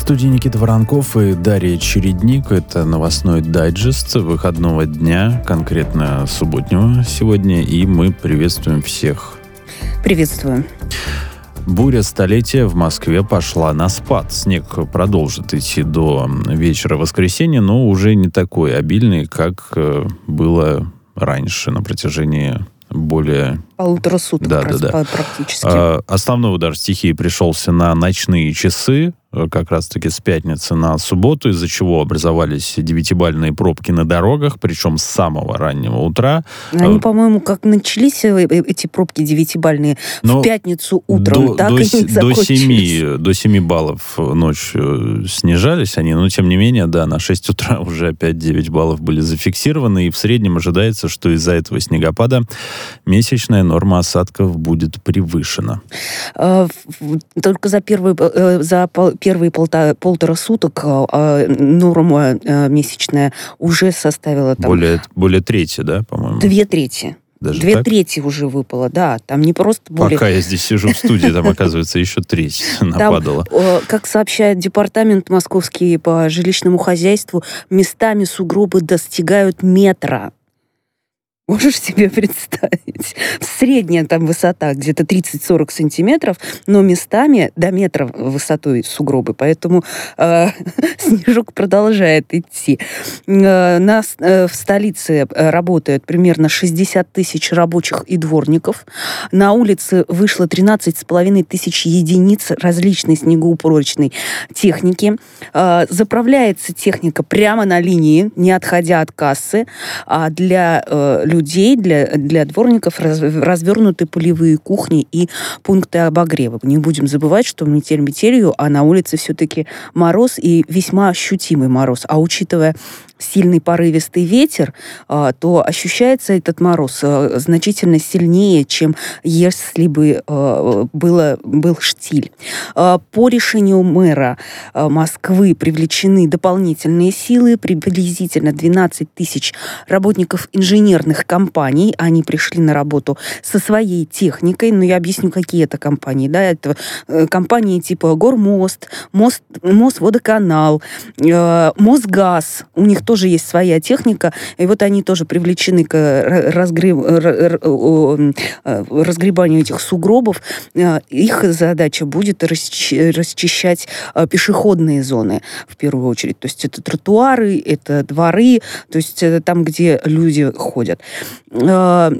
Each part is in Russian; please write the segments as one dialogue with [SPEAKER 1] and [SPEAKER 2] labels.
[SPEAKER 1] студии Никита Воронков и Дарья Чередник. Это новостной дайджест выходного дня, конкретно субботнего сегодня, и мы приветствуем всех.
[SPEAKER 2] Приветствую.
[SPEAKER 1] Буря столетия в Москве пошла на спад. Снег продолжит идти до вечера воскресенья, но уже не такой обильный, как было раньше на протяжении более...
[SPEAKER 2] Полутора суток практически.
[SPEAKER 1] Основной удар стихии пришелся на ночные часы, как раз-таки с пятницы на субботу, из-за чего образовались 9-бальные пробки на дорогах, причем с самого раннего утра.
[SPEAKER 2] Они, по-моему, как начались эти пробки 9-бальные в пятницу утром, так и не закончились.
[SPEAKER 1] До 7 баллов ночью снижались они, но тем не менее, да, на 6 утра уже опять 9 баллов были зафиксированы, и в среднем ожидается, что из-за этого снегопада месячная норма осадков будет превышена.
[SPEAKER 2] Только за первые полтора суток норма месячная уже составила... Там,
[SPEAKER 1] более трети, да, по-моему?
[SPEAKER 2] 2/3.
[SPEAKER 1] Даже
[SPEAKER 2] 2/3 уже выпало, да. Там не просто более...
[SPEAKER 1] Пока я здесь сижу в студии, там, оказывается, еще треть нападала.
[SPEAKER 2] Как сообщает департамент московский по жилищному хозяйству, местами сугробы достигают метра. Можешь себе представить? Средняя там высота где-то 30-40 сантиметров, но местами до метра высотой сугробы, поэтому снежок продолжает идти. В столице работает примерно 60 тысяч рабочих и дворников. На улице вышло 13,5 тысяч единиц различной снегоупорочной техники. Заправляется техника прямо на линии, не отходя от кассы, а для людей, для дворников развернуты полевые кухни и пункты обогрева. Не будем забывать, что метель метелью, а на улице все-таки мороз и весьма ощутимый мороз. А учитывая сильный порывистый ветер, то ощущается этот мороз значительно сильнее, чем если бы был штиль. По решению мэра Москвы привлечены дополнительные силы, приблизительно 12 тысяч работников инженерных компаний. Они пришли на работу со своей техникой, но я объясню, какие это компании. Да? Это компании типа Гормост, Мосводоканал, Мосгаз. У них тоже есть своя техника, и вот они тоже привлечены к разгребанию этих сугробов. Их задача будет расчищать пешеходные зоны в первую очередь. То есть это тротуары, это дворы, то есть это там, где люди ходят. В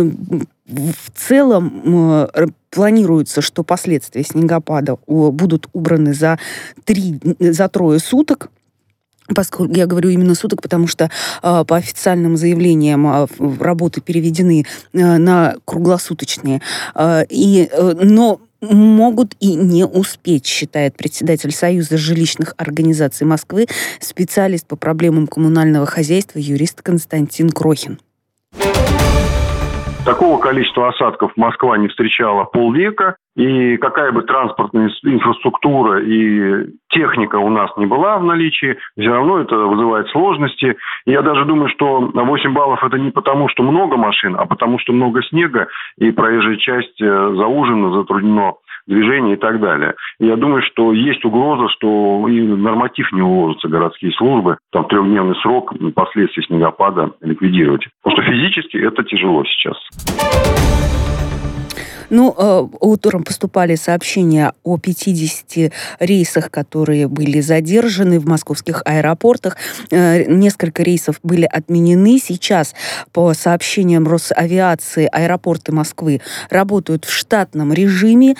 [SPEAKER 2] целом планируется, что последствия снегопада будут убраны за 3 суток. Поскольку я говорю именно суток, потому что по официальным заявлениям работы переведены на круглосуточные. Но могут и не успеть, считает председатель Союза жилищных организаций Москвы, специалист по проблемам коммунального хозяйства, юрист Константин Крохин.
[SPEAKER 3] Такого количества осадков Москва не встречала полвека, и какая бы транспортная инфраструктура и техника у нас не была в наличии, все равно это вызывает сложности. И я даже думаю, что 8 баллов это не потому, что много машин, а потому, что много снега, и проезжая часть заужена, затруднено движение и так далее. И я думаю, что есть угроза, что и норматив не уложатся городские службы, там 3-дневный срок последствий снегопада ликвидировать. Потому что физически это тяжело сейчас.
[SPEAKER 2] Утром поступали сообщения о 50 рейсах, которые были задержаны в московских аэропортах. Несколько рейсов были отменены. Сейчас, по сообщениям Росавиации, аэропорты Москвы работают в штатном режиме.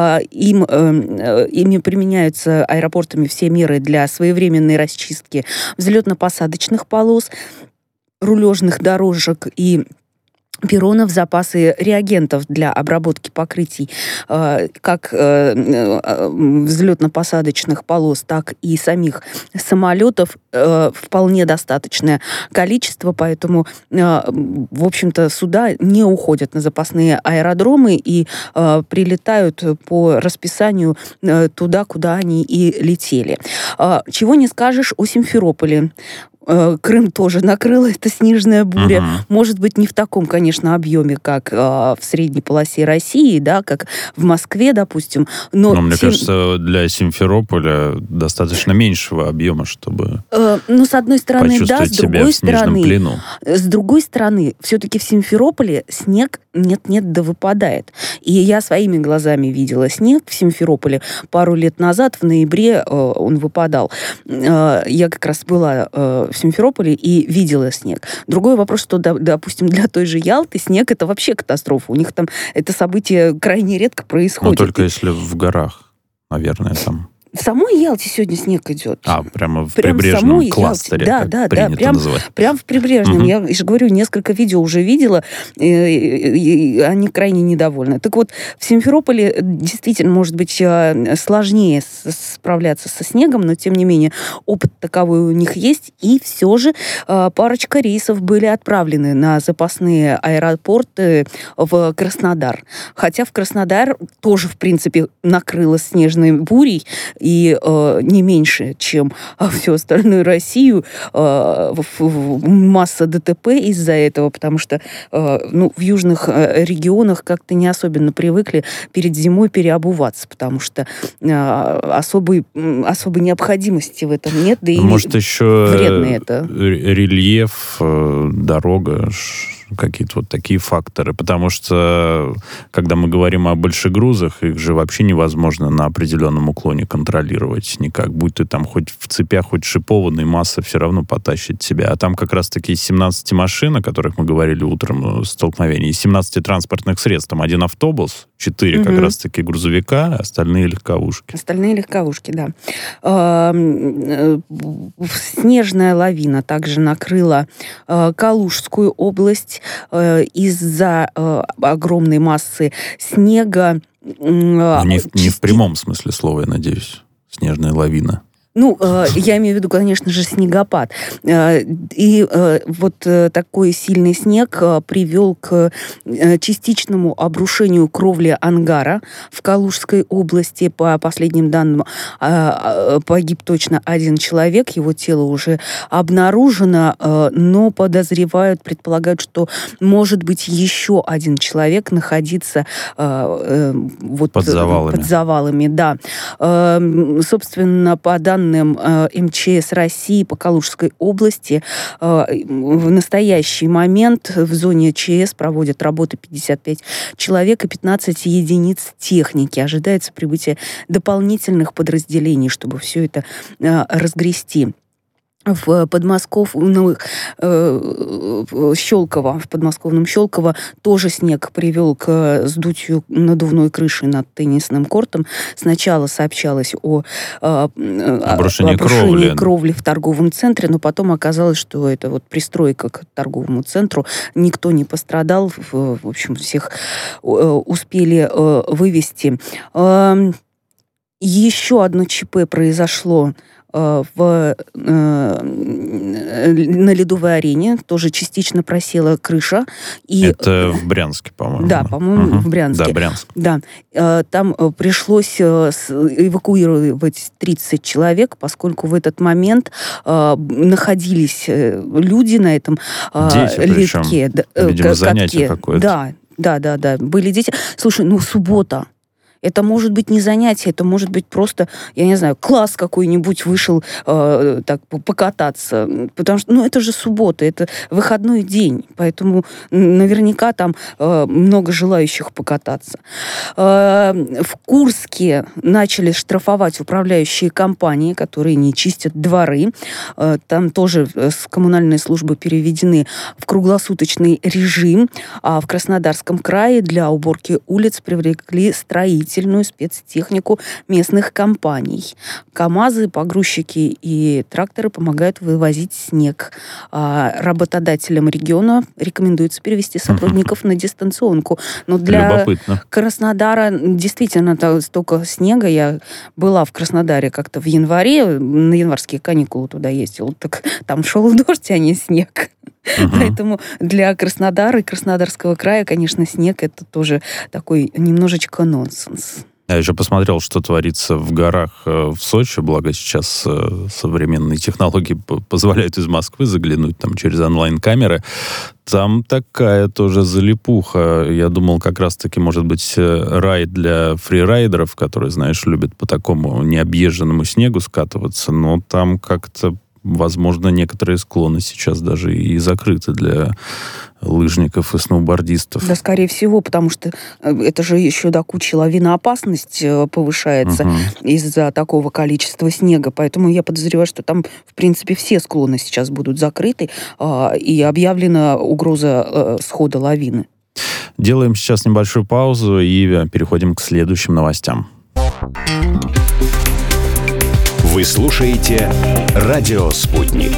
[SPEAKER 2] Ими применяются аэропортами все меры для своевременной расчистки взлетно-посадочных полос, рулежных дорожек и перронов, запасы реагентов для обработки покрытий как взлетно-посадочных полос, так и самих самолетов вполне достаточное количество, поэтому, в общем-то, суда не уходят на запасные аэродромы и прилетают по расписанию туда, куда они и летели. Чего не скажешь о Симферополе. Крым тоже накрыла эта снежная буря. Может быть, не в таком, конечно, объеме, как в средней полосе России, да, как в Москве, допустим. Но
[SPEAKER 1] мне кажется, для Симферополя достаточно меньшего объема, чтобы
[SPEAKER 2] с одной стороны, да, с другой стороны...
[SPEAKER 1] плену.
[SPEAKER 2] С другой стороны, все-таки в Симферополе снег нет-нет да выпадает. И я своими глазами видела снег в Симферополе пару лет назад, в ноябре он выпадал. Я как раз была в Симферополе и видела снег. Другой вопрос, что, допустим, для той же Ялты снег — это вообще катастрофа. У них там это событие крайне редко происходит.
[SPEAKER 1] Но только если в горах, наверное, там...
[SPEAKER 2] В самой Ялте сегодня снег идет.
[SPEAKER 1] Прямо в прибрежном кластере,
[SPEAKER 2] прям в прибрежном. Я же говорю, несколько видео уже видела, и они крайне недовольны. Так вот, в Симферополе действительно, может быть, сложнее справляться со снегом, но, тем не менее, опыт таковой у них есть, и все же парочка рейсов были отправлены на запасные аэропорты в Краснодар. Хотя в Краснодар тоже, в принципе, накрыло снежной бурей, и не меньше, чем всю остальную Россию, масса ДТП из-за этого, потому что в южных регионах как-то не особенно привыкли перед зимой переобуваться, потому что особой необходимости в этом нет, да и
[SPEAKER 1] может, еще
[SPEAKER 2] вредно это.
[SPEAKER 1] Рельеф, дорога, какие-то вот такие факторы. Потому что, когда мы говорим о большегрузах, их же вообще невозможно на определенном уклоне контролировать никак. Будь ты там хоть в цепях, хоть шипованный, масса все равно потащит тебя. А там как раз-таки из 17 машин, о которых мы говорили утром, столкновений, из 17 транспортных средств, там один автобус, 4 как раз-таки грузовика, а остальные легковушки.
[SPEAKER 2] Остальные легковушки, да. Снежная лавина также накрыла Калужскую область из-за огромной массы снега.
[SPEAKER 1] Не в прямом смысле слова, я надеюсь, снежная лавина.
[SPEAKER 2] Я имею в виду, конечно же, снегопад. И вот такой сильный снег привел к частичному обрушению кровли ангара в Калужской области. По последним данным, погиб точно один человек, его тело уже обнаружено, но предполагают, что может быть еще один человек находиться под завалами. Да. Собственно, по данным МЧС России по Калужской области, в настоящий момент в зоне ЧС проводят работы 55 человек и 15 единиц техники. Ожидается прибытие дополнительных подразделений, чтобы все это разгрести. В подмосковном Щелково тоже снег привел к сдутию надувной крыши над теннисным кортом. Сначала сообщалось о обрушении кровли в торговом центре, но потом оказалось, что это вот пристройка к торговому центру. Никто не пострадал. В общем, всех успели вывести. Еще одно ЧП произошло на Ледовой арене. Тоже частично просела крыша.
[SPEAKER 1] Это в Брянске, по-моему.
[SPEAKER 2] Да, по-моему, в Брянске.
[SPEAKER 1] Да, Брянск.
[SPEAKER 2] Да. Там пришлось эвакуировать 30 человек, поскольку в этот момент находились люди на этом ледке.
[SPEAKER 1] Видимо, занятие какое-то.
[SPEAKER 2] Да. Были дети. Слушай, суббота. Это может быть не занятие, это может быть просто, я не знаю, класс какой-нибудь вышел так покататься. Потому что, это же суббота, это выходной день. Поэтому наверняка там много желающих покататься. В Курске начали штрафовать управляющие компании, которые не чистят дворы. Там тоже с коммунальной службы переведены в круглосуточный режим. А в Краснодарском крае для уборки улиц привлекли строительную спецтехнику местных компаний. КАМАЗы, погрузчики и тракторы помогают вывозить снег. Работодателям региона рекомендуется перевести сотрудников на дистанционку. Но для Краснодара действительно столько снега. Я была в Краснодаре как-то в январе, на январские каникулы туда ездила. Так там шел дождь, а не снег. Поэтому для Краснодара и Краснодарского края, конечно, снег — это тоже такой немножечко нонсенс.
[SPEAKER 1] Я еще посмотрел, что творится в горах в Сочи, благо сейчас современные технологии позволяют из Москвы заглянуть там через онлайн-камеры. Там такая тоже залипуха. Я думал, как раз-таки, может быть, рай для фрирайдеров, которые, знаешь, любят по такому необъезженному снегу скатываться, но там как-то, возможно, некоторые склоны сейчас даже и закрыты для лыжников и сноубордистов.
[SPEAKER 2] Да, скорее всего, потому что это же еще до кучи лавиноопасность повышается из-за такого количества снега. Поэтому я подозреваю, что там, в принципе, все склоны сейчас будут закрыты, и объявлена угроза схода лавины.
[SPEAKER 1] Делаем сейчас небольшую паузу и переходим к следующим новостям.
[SPEAKER 4] Вы слушаете «Радио Спутник».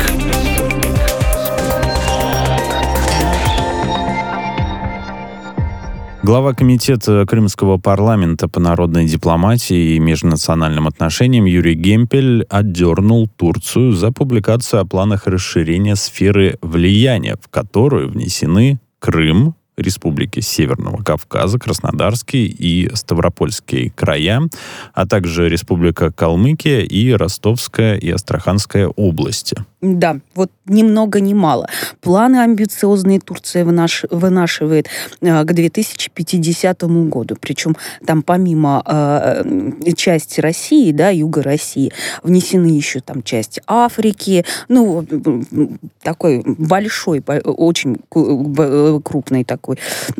[SPEAKER 1] Глава комитета Крымского парламента по народной дипломатии и межнациональным отношениям Юрий Гемпель отдернул Турцию за публикацию о планах расширения сферы влияния, в которую внесены Крым, Республики Северного Кавказа, Краснодарский и Ставропольский края, а также Республика Калмыкия и Ростовская и Астраханская области.
[SPEAKER 2] Да, вот ни много ни мало. Планы амбициозные Турция вынашивает к 2050 году. Причем там помимо части России, да, юга России, внесены еще там часть Африки. Ну, такой большой, очень крупный такой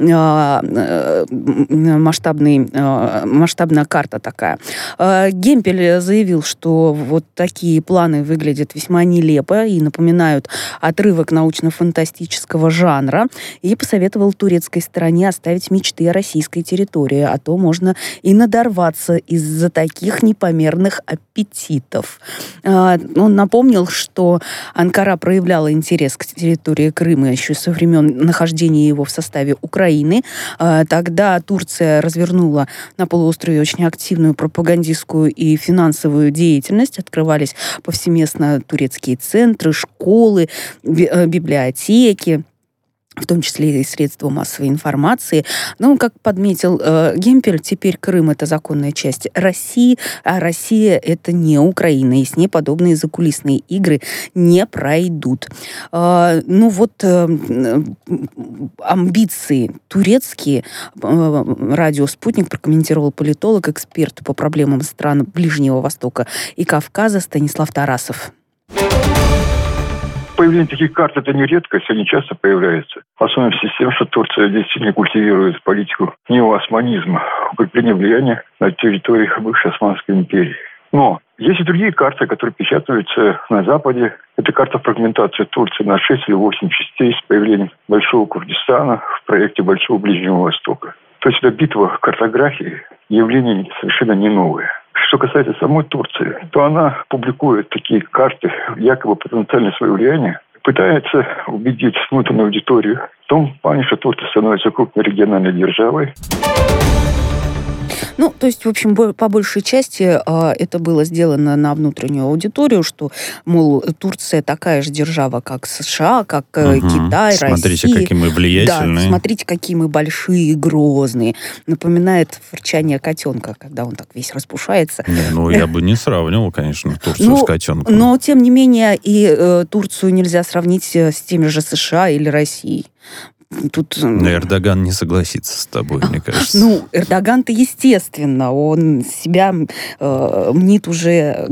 [SPEAKER 2] масштабная карта такая. Гемпель заявил, что вот такие планы выглядят весьма нелепо и напоминают отрывок научно-фантастического жанра, и посоветовал турецкой стороне оставить мечты о российской территории, а то можно и надорваться из-за таких непомерных аппетитов. Он напомнил, что Анкара проявляла интерес к территории Крыма еще со времен нахождения его в составе Украины. Тогда Турция развернула на полуострове очень активную пропагандистскую и финансовую деятельность, открывались повсеместно турецкие центры, школы, библиотеки, в том числе и средства массовой информации. Но, как подметил Гемпель, теперь Крым — это законная часть России, а Россия — это не Украина, и с ней подобные закулисные игры не пройдут. Амбиции турецкие радио «Спутник» прокомментировал политолог, эксперт по проблемам стран Ближнего Востока и Кавказа Станислав Тарасов.
[SPEAKER 5] Появление таких карт – это не редкость, они часто появляются. Особенно в связи с тем, что Турция действительно культивирует политику неоосманизма, укрепления влияния на территориях бывшей Османской империи. Но есть и другие карты, которые печатаются на Западе. Это карта фрагментации Турции на 6 или 8 частей с появлением Большого Курдистана в проекте Большого Ближнего Востока. То есть это битва картографии, явление совершенно не новое. Что касается самой Турции, то она публикует такие карты, якобы потенциально свое влияние, пытается убедить внутреннюю аудиторию в том плане, что Турция становится крупной региональной державой.
[SPEAKER 2] Ну, то есть, в общем, по большей части это было сделано на внутреннюю аудиторию, что, мол, Турция такая же держава, как США, как Китай,
[SPEAKER 1] смотрите,
[SPEAKER 2] Россия.
[SPEAKER 1] какие мы влиятельные.
[SPEAKER 2] Да, смотрите, какие мы большие и грозные. Напоминает фырчание котенка, когда он так весь распушается.
[SPEAKER 1] Я бы не сравнивал, конечно, Турцию с котенком.
[SPEAKER 2] Но, тем не менее, и Турцию нельзя сравнить с теми же США или Россией. Тут...
[SPEAKER 1] Но Эрдоган не согласится с тобой, мне кажется.
[SPEAKER 2] Ну, Эрдоган-то, естественно, он себя мнит уже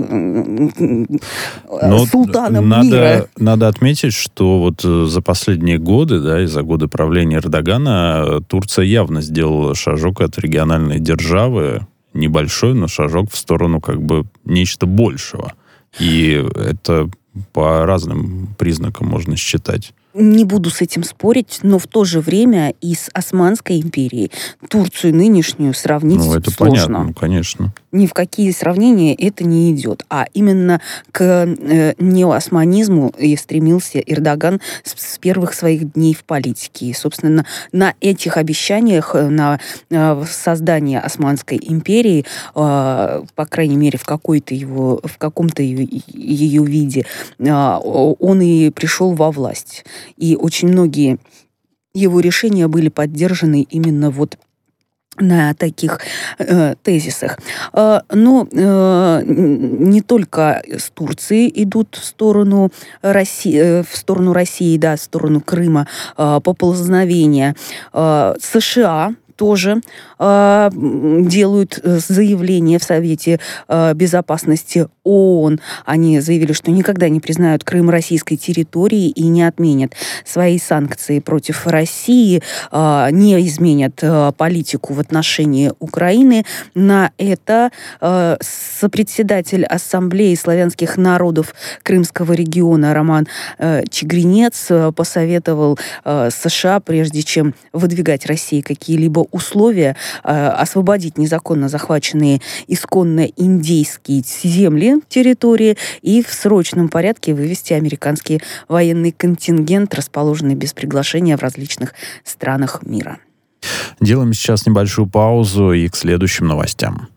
[SPEAKER 2] султаном мира.
[SPEAKER 1] Надо отметить, что вот за последние годы, да, и за годы правления Эрдогана, Турция явно сделала шажок от региональной державы, небольшой, но шажок в сторону как бы нечто большего. И это по разным признакам можно считать.
[SPEAKER 2] Не буду с этим спорить, но в то же время и с Османской империей Турцию нынешнюю сравнить сложно.
[SPEAKER 1] Это понятно, конечно.
[SPEAKER 2] Ни в какие сравнения это не идет. А именно к неоосманизму и стремился Эрдоган с первых своих дней в политике. И, собственно, на этих обещаниях, на создание Османской империи, по крайней мере, в каком-то ее виде, он и пришел во власть. И очень многие его решения были поддержаны именно вот на таких тезисах. Но не только с Турции идут в сторону России, да, в сторону Крыма поползновения. США тоже делают заявление в Совете Безопасности ООН. Они заявили, что никогда не признают Крым российской территорией и не отменят свои санкции против России, не изменят политику в отношении Украины. На это сопредседатель Ассамблеи славянских народов Крымского региона Роман Чигринец посоветовал США, прежде чем выдвигать России какие-либо условия, освободить незаконно захваченные исконно индейские земли, территории и в срочном порядке вывести американский военный контингент, расположенный без приглашения в различных странах мира.
[SPEAKER 1] Делаем сейчас небольшую паузу и к следующим новостям.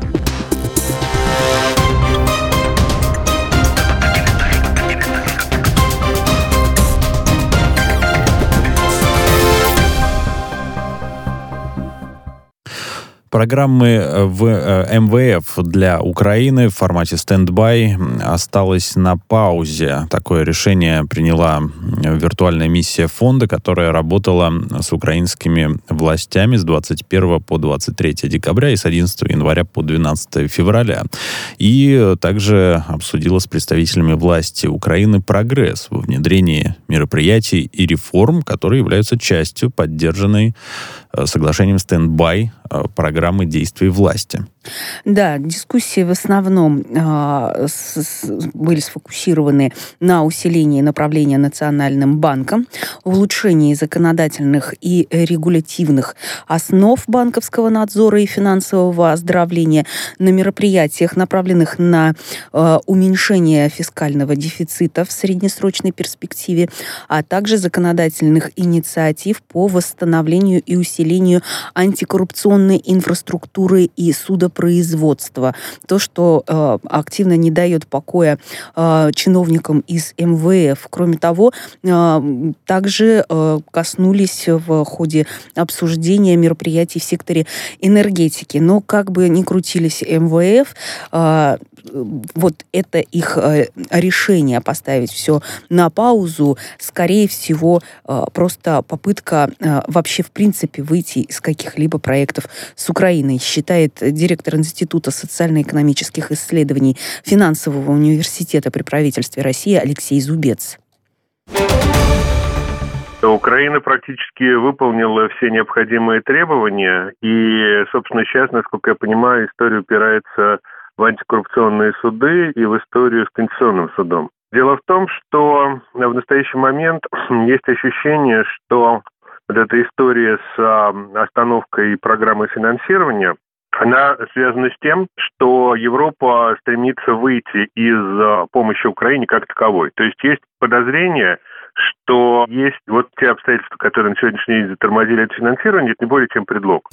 [SPEAKER 1] Программы в МВФ для Украины в формате стендбай осталась на паузе. Такое решение приняла виртуальная миссия фонда, которая работала с украинскими властями с 21 по 23 декабря и с 11 января по 12 февраля. И также обсудила с представителями власти Украины прогресс во внедрении мероприятий и реформ, которые являются частью поддержанной соглашением стендбай программы действий власти.
[SPEAKER 2] Да, дискуссии в основном были сфокусированы на усилении направления Национальным банком, улучшении законодательных и регулятивных основ банковского надзора и финансового оздоровления, на мероприятиях, направленных на уменьшение фискального дефицита в среднесрочной перспективе, а также законодательных инициатив по восстановлению и усилению антикоррупционной инфраструктуры и судопроизводства. То, что активно не дает покоя чиновникам из МВФ. Кроме того, также коснулись в ходе обсуждения мероприятий в секторе энергетики. Но как бы ни крутились МВФ, вот это их решение поставить все на паузу, скорее всего, просто попытка вообще в принципе выйти из каких-либо проектов с Украиной, считает директор Института социально-экономических исследований Финансового университета при правительстве России Алексей Зубец.
[SPEAKER 6] Украина практически выполнила все необходимые требования, и, собственно, сейчас, насколько я понимаю, история упирается в антикоррупционные суды и в историю с Конституционным судом. Дело в том, что в настоящий момент есть ощущение, что вот эта история с остановкой программы финансирования, она связана с тем, что Европа стремится выйти из помощи Украине как таковой. То есть есть подозрение, что есть вот те обстоятельства, которые на сегодняшний день затормозили это финансирование, это не более чем предлог.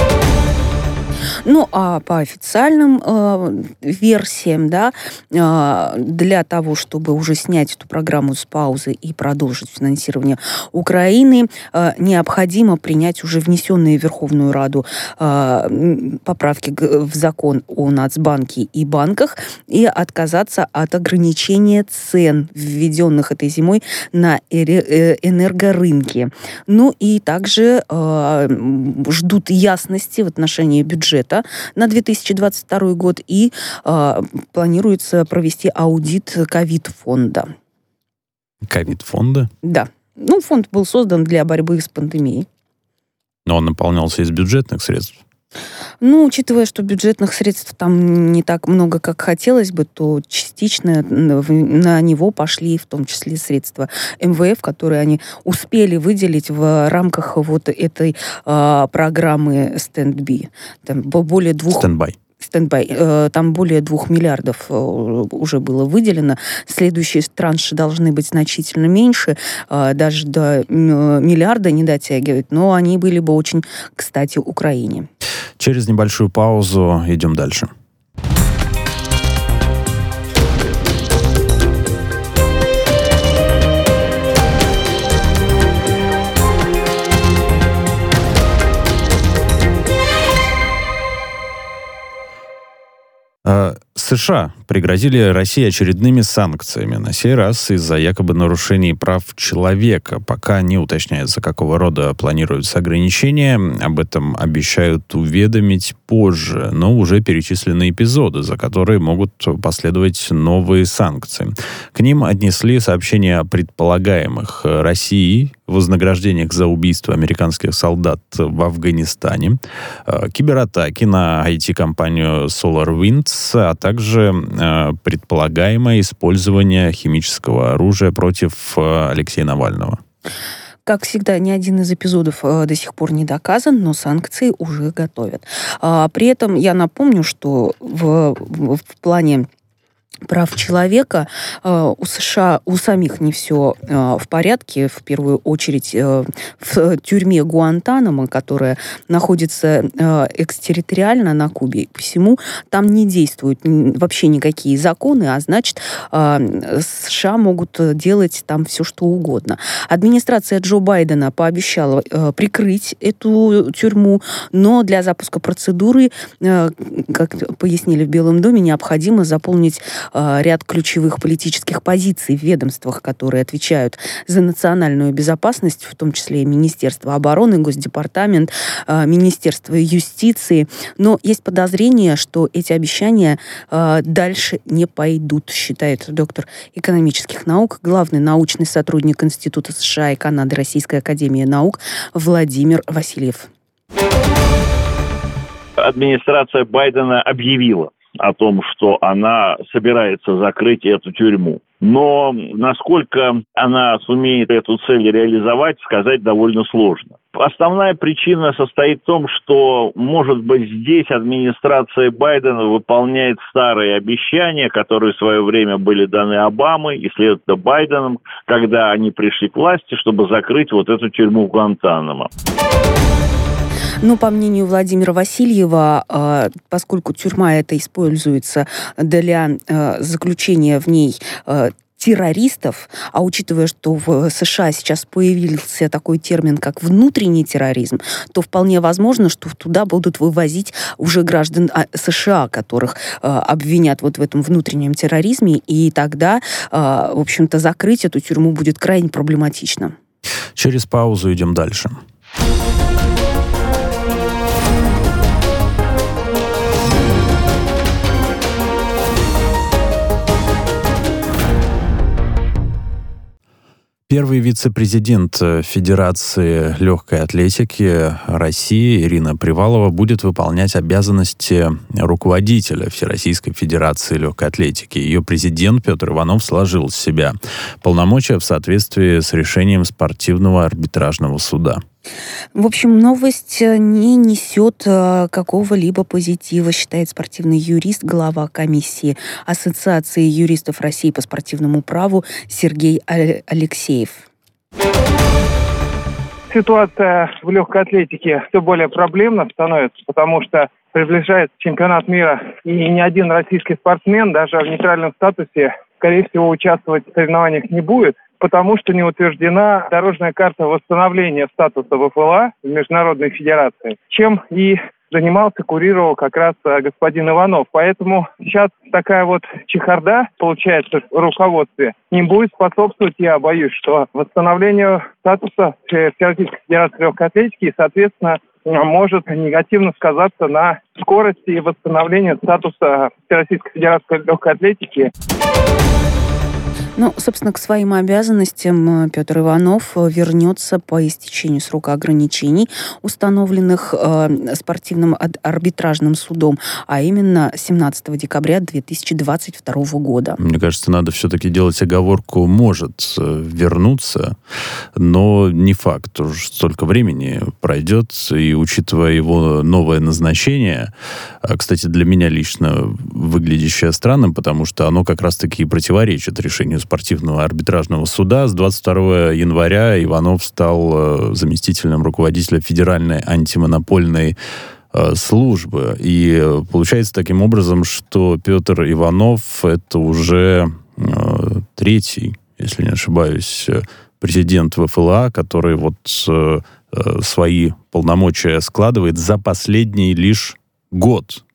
[SPEAKER 2] Ну, а по официальным версиям, да, для того, чтобы уже снять эту программу с паузы и продолжить финансирование Украины, необходимо принять уже внесенные в Верховную Раду поправки в закон о Нацбанке и банках и отказаться от ограничения цен, введенных этой зимой на энергорынке. Ну и также ждут ясности в отношении бюджета на 2022 год и планируется провести аудит ковид-фонда.
[SPEAKER 1] Ковид-фонда?
[SPEAKER 2] Да. Ну, фонд был создан для борьбы с пандемией.
[SPEAKER 1] Но он наполнялся из бюджетных средств?
[SPEAKER 2] Ну, учитывая, что бюджетных средств там не так много, как хотелось бы, то частично на него пошли в том числе средства МВФ, которые они успели выделить в рамках вот этой программы стендбай. Там более 2... Стендбай. Там более 2 миллиардов уже было выделено. Следующие транши должны быть значительно меньше, даже до миллиарда не дотягивают, но они были бы очень кстати Украине.
[SPEAKER 1] Через небольшую паузу идем дальше. США пригрозили России очередными санкциями, на сей раз из-за якобы нарушений прав человека. Пока не уточняется, какого рода планируются ограничения. Об этом обещают уведомить позже, но уже перечислены эпизоды, за которые могут последовать новые санкции. К ним отнесли сообщения о предполагаемых России вознаграждениях за убийство американских солдат в Афганистане, кибератаки на IT-компанию SolarWinds, а также предполагаемое использование химического оружия против Алексея Навального.
[SPEAKER 2] Как всегда, ни один из эпизодов до сих пор не доказан, но санкции уже готовят. При этом я напомню, что в плане прав человека у США, у самих не все в порядке. В первую очередь в тюрьме Гуантанамо, которая находится экстерриториально на Кубе, посему там не действуют вообще никакие законы, а значит, США могут делать там все, что угодно. Администрация Джо Байдена пообещала прикрыть эту тюрьму, но для запуска процедуры, как пояснили в Белом доме, необходимо заполнить ряд ключевых политических позиций в ведомствах, которые отвечают за национальную безопасность, в том числе и Министерство обороны, Госдепартамент, Министерство юстиции. Но есть подозрение, что эти обещания дальше не пойдут, считает доктор экономических наук, главный научный сотрудник Института США и Канады Российской академии наук Владимир Васильев.
[SPEAKER 7] Администрация Байдена объявила о том, что она собирается закрыть эту тюрьму. Но насколько она сумеет эту цель реализовать, сказать довольно сложно. Основная причина состоит в том, что, может быть, здесь администрация Байдена выполняет старые обещания, которые в свое время были даны Обамой и, следовательно, Байденом, когда они пришли к власти, чтобы закрыть вот эту тюрьму Гуантанамо.
[SPEAKER 2] Но, по мнению Владимира Васильева, поскольку тюрьма эта используется для заключения в ней террористов, а учитывая, что в США сейчас появился такой термин, как внутренний терроризм, то вполне возможно, что туда будут вывозить уже граждан США, которых обвинят вот в этом внутреннем терроризме, и тогда, в общем-то, закрыть эту тюрьму будет крайне проблематично.
[SPEAKER 1] Через паузу идем дальше. Первый вице-президент Федерации легкой атлетики России Ирина Привалова будет выполнять обязанности руководителя Всероссийской Федерации легкой атлетики. Ее президент Петр Иванов сложил с себя полномочия в соответствии с решением спортивного арбитражного суда.
[SPEAKER 2] В общем, новость не несет какого-либо позитива, считает спортивный юрист, глава комиссии Ассоциации юристов России по спортивному праву Сергей Алексеев.
[SPEAKER 8] Ситуация в легкой атлетике все более проблемна становится, потому что приближается чемпионат мира, и ни один российский спортсмен даже в нейтральном статусе, скорее всего, участвовать в соревнованиях не будет, потому что не утверждена дорожная карта восстановления статуса ВФЛА в Международной Федерации, чем и занимался, курировал как раз господин Иванов. Поэтому сейчас такая вот чехарда, получается, в руководстве не будет способствовать, я боюсь, что восстановлению статуса Всероссийской Федерации легкой атлетики и, соответственно, может негативно сказаться на скорости восстановления статуса Всероссийской Федерации легкой атлетики.
[SPEAKER 2] Ну, собственно, к своим обязанностям Петр Иванов вернется по истечению срока ограничений, установленных спортивным арбитражным судом, а именно 17 декабря 2022 года.
[SPEAKER 1] Мне кажется, надо все-таки делать оговорку «может вернуться», но не факт. Уж столько времени пройдет, и учитывая его новое назначение, кстати, для меня лично выглядящее странным, потому что оно как раз-таки и противоречит решению спортивного арбитражного суда. С 22 января Иванов стал заместителем руководителя Федеральной антимонопольной службы. И получается таким образом, что Петр Иванов — это уже третий, если не ошибаюсь, президент ВФЛА, который вот свои полномочия складывает за последний лишь год.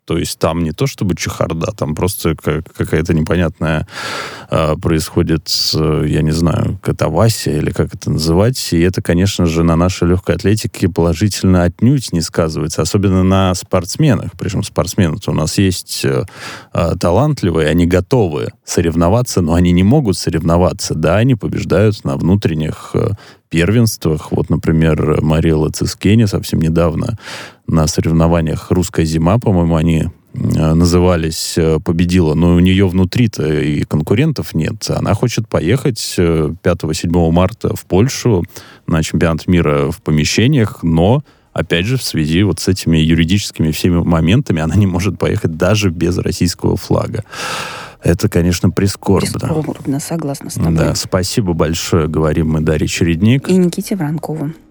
[SPEAKER 1] То есть там не то чтобы чехарда, там просто какая-то непонятная происходит, я не знаю, катавасия или как это называть. И это, конечно же, на нашей легкой атлетике положительно отнюдь не сказывается. Особенно на спортсменах. Причем спортсмены-то у нас есть талантливые, они готовы соревноваться, но они не могут соревноваться. Да, они побеждают на внутренних первенствах. Вот, например, Мариэлла Цискене совсем недавно на соревнованиях «Русская зима», по-моему, они назывались, победила, но у нее внутри-то и конкурентов нет. Она хочет поехать 5-7 марта в Польшу на чемпионат мира в помещениях, но, опять же, в связи вот с этими юридическими всеми моментами она не может поехать даже без российского флага. Это, конечно, прискорбно.
[SPEAKER 2] Прискорбно, согласна с тобой.
[SPEAKER 1] Да, спасибо большое, говорим мы Дарье Чередник
[SPEAKER 2] и Никите Воронкову.